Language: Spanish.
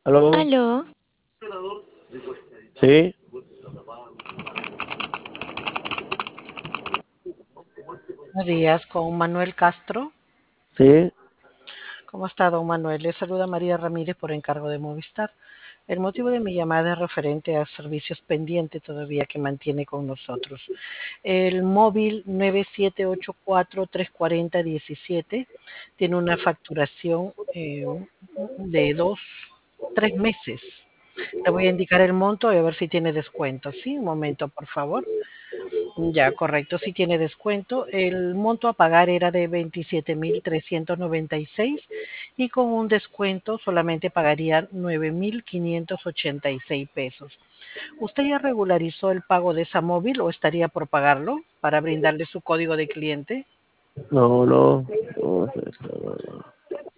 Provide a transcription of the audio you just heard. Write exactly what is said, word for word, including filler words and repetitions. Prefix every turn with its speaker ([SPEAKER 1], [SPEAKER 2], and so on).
[SPEAKER 1] ¿Aló?
[SPEAKER 2] Aló,
[SPEAKER 1] ¿Sí?
[SPEAKER 3] Buenos días, con Manuel Castro.
[SPEAKER 1] ¿Sí?
[SPEAKER 3] ¿Cómo está, don Manuel? Le saluda María Ramírez por encargo de Movistar. El motivo de mi llamada es referente a servicios pendientes todavía que mantiene con nosotros. El móvil nueve siete ocho cuatro tres cuatro cero uno siete tiene una facturación eh, de dos, tres meses. Le voy a indicar el monto y a ver si tiene descuento. Sí, un momento, por favor. Ya, correcto, sí tiene descuento. El monto a pagar era de veintisiete mil trescientos noventa y seis y con un descuento solamente pagaría nueve mil quinientos ochenta y seis pesos. ¿Usted ya regularizó el pago de esa móvil o estaría por pagarlo para brindarle su código de cliente?
[SPEAKER 1] No, no. No, no, no, no.